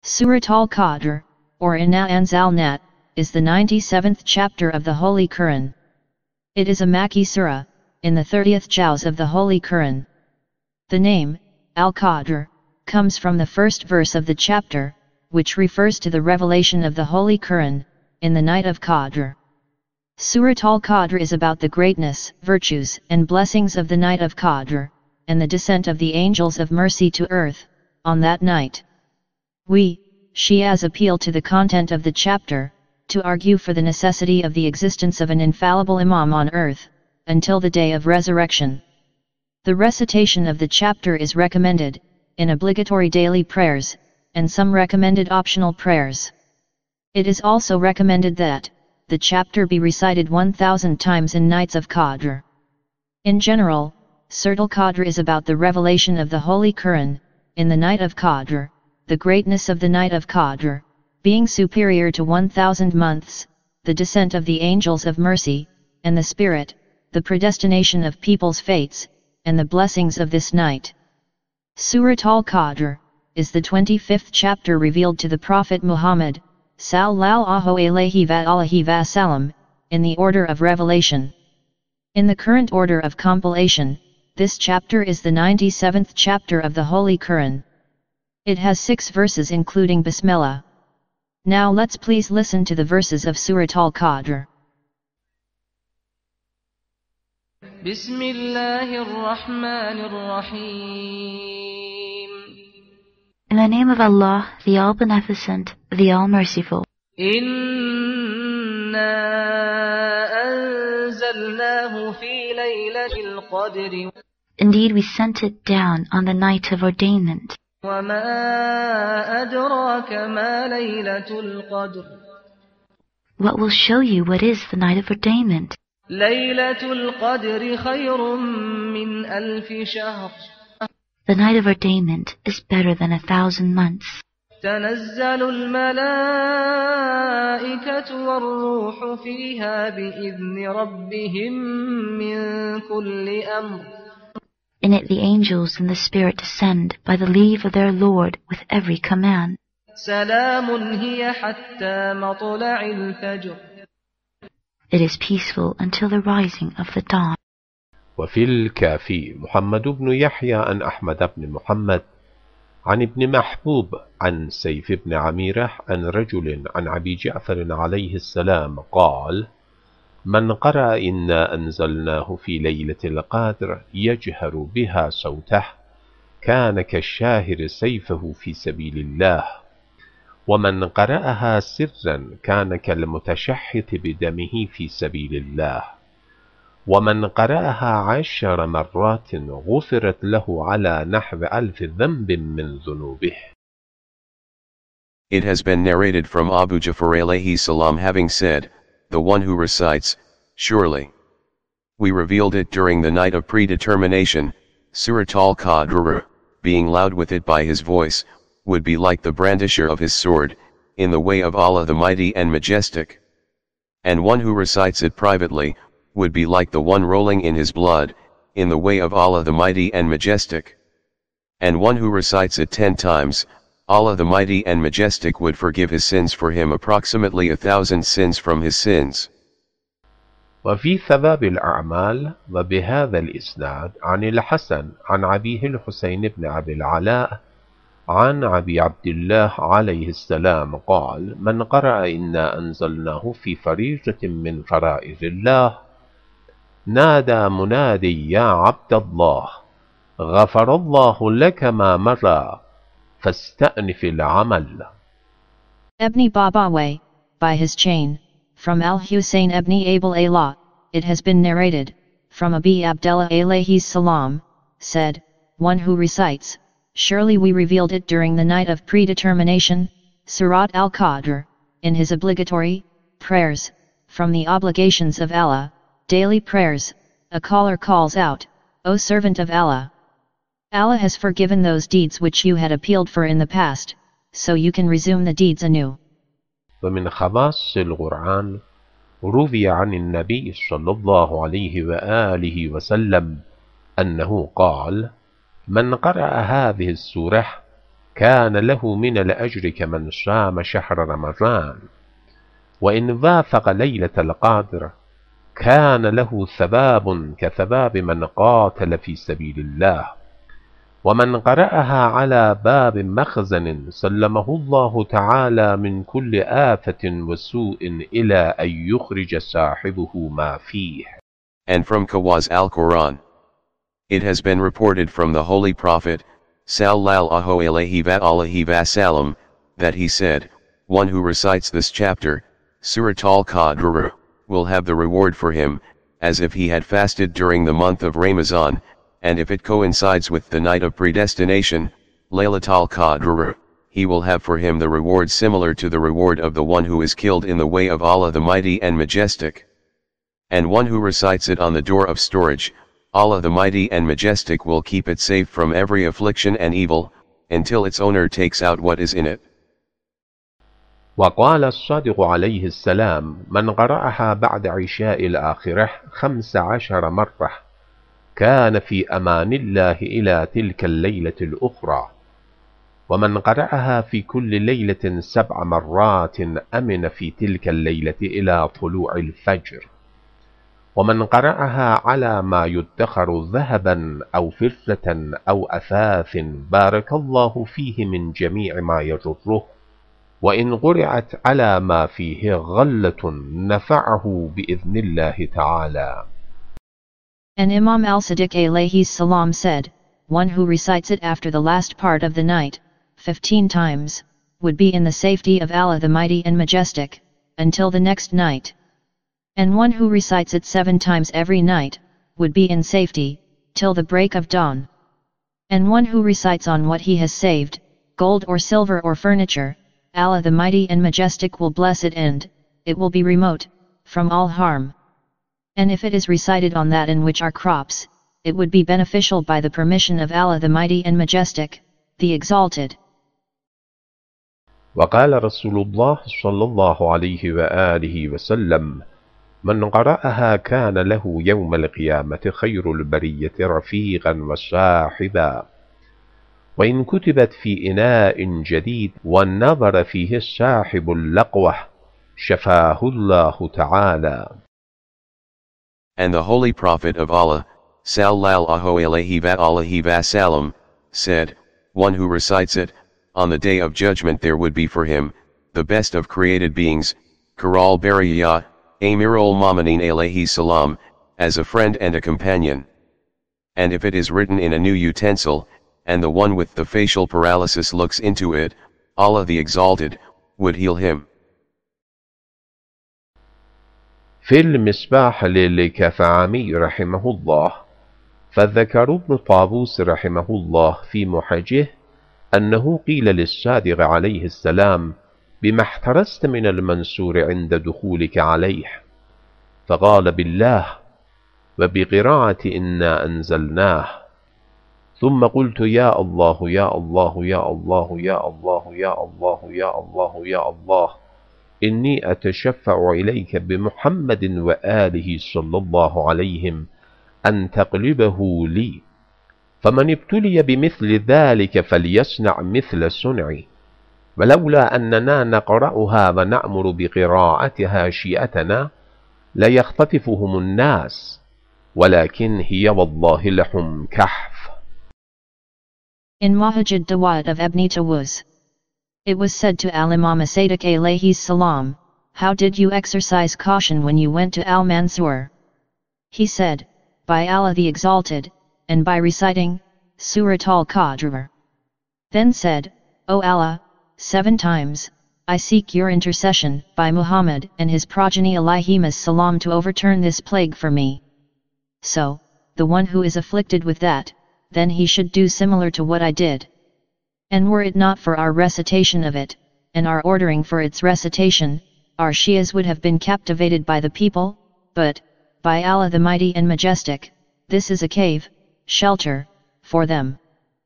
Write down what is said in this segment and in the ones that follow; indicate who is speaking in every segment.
Speaker 1: Surat al-Qadr, or Inna Anzalnat, is the 97th chapter of the Holy Quran. It is a Makki surah, in the 30th juz of the Holy Quran. The name, Al-Qadr, comes from the first verse of the chapter, which refers to the revelation of the Holy Quran, in the night of Qadr. Surat al-Qadr is about the greatness, virtues and blessings of the night of Qadr, and the descent of the angels of mercy to earth, on that night. We, Shias appeal to the content of the chapter, to argue for the necessity of the existence of an infallible Imam on earth, until the day of resurrection. The recitation of the chapter is recommended, in obligatory daily prayers, and some recommended optional prayers. It is also recommended that, the chapter be recited 1000 times in nights of Qadr. In general, Surat al-Qadr is about the revelation of the Holy Quran, in the night of Qadr, the greatness of the night of Qadr, being superior to 1000 months, the descent of the angels of mercy, and the Spirit, the predestination of people's fates, and the blessings of this night. Surat al-Qadr, is the 25th chapter revealed to the Prophet Muhammad, sallallahu alayhi wa sallam, in the order of revelation. In the current order of compilation, this chapter is the 97th chapter of the Holy Quran. It has 6 verses including Bismillah. Now let's please listen to the verses of Surat al-Qadr.
Speaker 2: In the name of Allah, the All-Beneficent, the All-Merciful.
Speaker 3: إِنَّا أَنزَلْنَاهُ فِي لَيْلَةِ الْقَدْرِ
Speaker 2: Indeed, we sent it down on the night of ordainment.
Speaker 3: وَمَا أَدْرَاكَ مَا لَيْلَةُ الْقَدْرِ
Speaker 2: What will show you what is the night of ordainment?
Speaker 3: لَيْلَةُ الْقَدْرِ خَيْرٌ مِّنْ أَلْفِ شَهْرٍ
Speaker 2: The night of ordainment is better than 1,000 months.
Speaker 3: تَنَزَّلُ الْمَلَائِكَةُ وَالرُّوحُ فِيهَا بِإِذْنِ رَبِّهِمْ مِنْ كُلِّ أَمْرٍ
Speaker 2: In it the angels and the Spirit descend by the leave of their Lord with every command.
Speaker 3: سَلَامٌ هِيَ حَتَّى مَطْلَعِ الْفَجْرِ
Speaker 2: It is peaceful until the rising of the dawn.
Speaker 4: وفي الكافي محمد بن يحيى عن أحمد بن محمد عن ابن محبوب عن سيف بن عميرة عن رجل عن أبي جعفر عليه السلام قال: من قرأ إنا أنزلناه في ليلة القدر يجهر بها صوته كان كالشاهر سيفه في سبيل الله، ومن قرأها سرا كان كالمتشحت بدمه في سبيل الله، ومن قرأها 10 مرات غفرت له على نحو 1000 ذنب من ذنوبه.
Speaker 5: It has been narrated from Abu Ja'far alayhi salam having said, the one who recites, surely we revealed it during the night of predetermination, Surat al-Qadr, being loud with it by his voice, would be like the brandisher of his sword, in the way of Allah the Mighty and Majestic. And one who recites it privately, would be like the one rolling in his blood, in the way of Allah the Mighty and Majestic. And one who recites it 10 times, Allah the Mighty and Majestic would forgive his sins for him approximately 1,000 sins from his sins.
Speaker 4: وفي ثواب الأعمال وبهذا الإسناد عن الحسن عن أبيه الحسين بن أبي العلاء عن أبي عبد الله عليه السلام قال: من قرأ إنا أنزلناه في فريضة من فرائض الله نادى منادي يا عبد الله غفر الله لك ما مضى فاستأنف العمل.
Speaker 1: Ibn Babawayh, by his chain, from Al-Husayn ibn Abul Ala, it has been narrated, from Abi Abdullah alayhi salam, said, one who recites, surely we revealed it during the night of predetermination, Surat al-Qadr, in his obligatory prayers, from the obligations of Allah, daily prayers, a caller calls out, O servant of Allah! Allah has forgiven those deeds which you had appealed for in the past, so you can resume the deeds anew.
Speaker 4: ومن خواص القرآن روي عن النبي صلى الله عليه وآله وسلم أنه قال: من قرأ هذه السورة كان له من الأجر كمن صام شهر رمضان، وإن وافق ليلة القدر كان له ثواب كثواب من قاتل في سبيل الله. ومن قرأها على باب مخزن سلمه الله تعالى من كل آفة وسوء إلى أن يخرج صاحبه ما فيه.
Speaker 5: And from Kawaz al-Quran. It has been reported from the Holy Prophet, Sallallahu Alaihi Wasallam, that he said, one who recites this chapter, Surat al-Qadr, will have the reward for him, as if he had fasted during the month of Ramadan, and if it coincides with the night of predestination, Laylat al-Qadr, he will have for him the reward similar to the reward of the one who is killed in the way of Allah the Mighty and Majestic. And one who recites it on the door of storage, Allah the Mighty and Majestic will keep it safe from every affliction and evil, until its owner takes out what is in it.
Speaker 4: وقال الصادق عليه السلام: من قرأها بعد عشاء الآخرة 15 مرة كان في أمان الله إلى تلك الليلة الأخرى، ومن قرأها في كل ليلة 7 مرات أمن في تلك الليلة إلى طلوع الفجر، ومن قرأها على ما يدخر ذهبا أو فضة أو أثاث بارك الله فيه من جميع ما يضره، وإن قرأت على ما فيه غلة نفعه بإذن الله تعالى.
Speaker 1: And Imam al-Sadiq alayhi salam said, one who recites it after the last part of the night, 15 times, would be in the safety of Allah the Mighty and Majestic, until the next night. And one who recites it 7 times every night, would be in safety, till the break of dawn. And one who recites on what he has saved, gold or silver or furniture, Allah the Mighty and Majestic will bless it and, it will be remote, from all harm. And if it is recited on that in which are crops, it would be beneficial by the permission of Allah the Mighty and Majestic, the Exalted.
Speaker 4: وقال رسول الله صلى الله عليه وآله وسلم: من قرأها كان له يوم القيامة خير البرية رفيقا وصاحبا، وإن كتبت في إناء جديد والنظر فيه الصاحب اللقوة شفاه الله تعالى.
Speaker 5: And the Holy Prophet of Allah, Sallallahu Alaihi Wasallam, said, one who recites it, on the day of judgment there would be for him, the best of created beings, Karal Bariyah, Amirul Mu'minin alayhi salam, as a friend and a companion. And if it is written in a new utensil, and the one with the facial paralysis looks into it, Allah the Exalted, would heal him.
Speaker 4: في المصباح للكفعامي رحمه الله، فذكر ابن طاووس رحمه الله في محجه أنه قيل للصادق عليه السلام: بما احترست من المنصور عند دخولك عليه؟ فقال: بالله وبقراءة إنا أنزلناه. ثم قلت: يا الله يا الله يا الله يا الله يا الله يا الله يا الله، إني أتشفع إليك بمحمد وآله صلى الله عليهم أن تقلبه لي، فمن ابتلي بمثل ذلك فليصنع مثل صنعي، ولولا أننا نقرأها ونأمر بقراءتها شيئتنا ليختطفهم الناس، ولكن هي والله لهم كهف.
Speaker 1: In Mahajid Dawat of Ibn Tawus, it was said to Al-Imam As-Sadiq alayhi salam, how did you exercise caution when you went to Al-Mansur? He said, by Allah the Exalted, and by reciting Surat al-Qadr. Then said, O Allah, 7 times, I seek your intercession by Muhammad and his progeny alayhimus salam to overturn this plague for me. So, the one who is afflicted with that, then he should do similar to what I did. And were it not for our recitation of it, and our ordering for its recitation, our Shias would have been captivated by the people, but, by Allah the Mighty and Majestic, this is a cave, shelter, for them.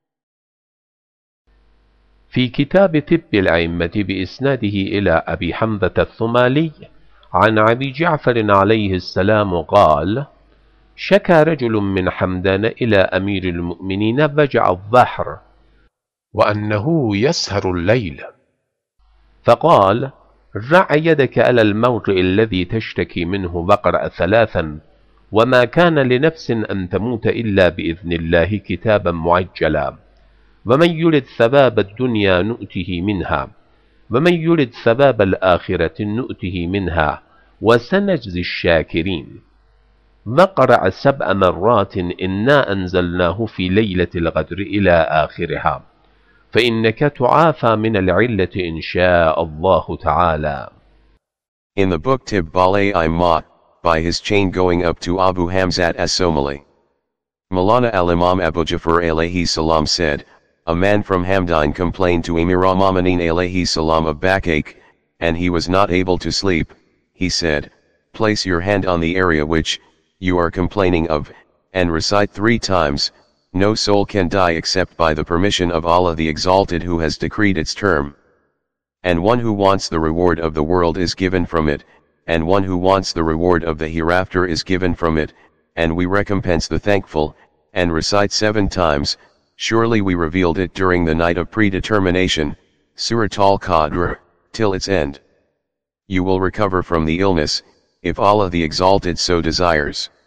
Speaker 4: في كتاب طب الأئمة بإسناده إلى أبي حمزة الثمالي عن أبي جعفر عليه السلام قال: شكى رجل من حمدان إلى أمير المؤمنين وجع الظهر، وأنه يسهر الليل. فقال: رع يدك على الموضع الذي تشتكي منه واقرأ 3: وما كان لنفس أن تموت إلا بإذن الله كتابا معجلا، ومن يرد ثواب الدنيا نؤته منها، ومن يرد ثواب الآخرة نؤته منها، وسنجزي الشاكرين. وقرأ 7 مرات إنا أنزلناه في ليلة القدر إلى آخرها، فإنك تعافى من العلة إن شاء الله تعالى.
Speaker 5: In the book Tib Balai Mot, by his chain going up to Abu Hamzat as-Somali. Maulana al-Imam Abu Jafar alayhi salam said, a man from Hamdine complained to Amir al-Mu'minin alayhi salam of backache, and he was not able to sleep. He said, place your hand on the area which you are complaining of, and recite 3 times, no soul can die except by the permission of Allah the Exalted who has decreed its term. And one who wants the reward of the world is given from it, and one who wants the reward of the hereafter is given from it, and we recompense the thankful, and recite 7 times, surely we revealed it during the night of predetermination, Surat al-Qadr, till its end. You will recover from the illness, if Allah the Exalted so desires.